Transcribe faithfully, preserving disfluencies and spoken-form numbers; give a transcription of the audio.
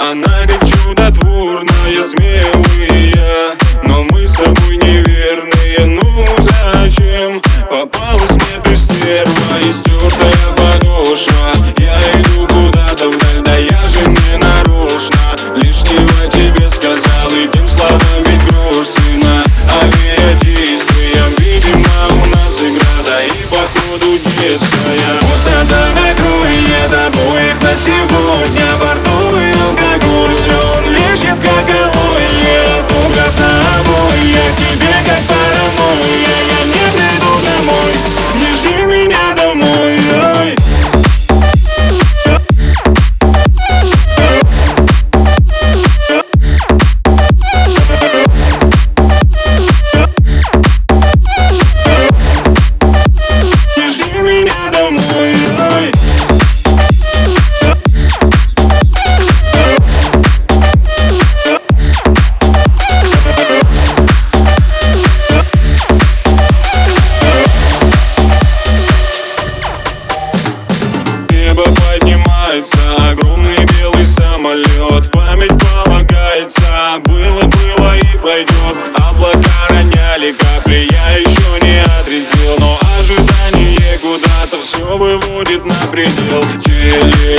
Она как чудотворная, смелая, но мы с тобой неверные. Ну зачем попалась мне ты, стерва, истертая подошва? Я иду куда-то вдаль, да я же не нарочно. Лишнего тебе сказал, и тем словам ведь грош цена. Авиадействием, видимо, у нас игра, да и походу детская. Пустота накроет обоих на сегодня. Бордовый алкоголь, он лечит как алоэ. Пугав на обои, я тебе как паранойя. Я не приду домой, не жди меня домой. Ой. Не жди меня домой. Ой. Поднимается огромный белый самолет. Память полагается, было, было и пойдет. Облака роняли капли, я еще не отрезвел, но ожидание куда-то все выводит на предел. Теле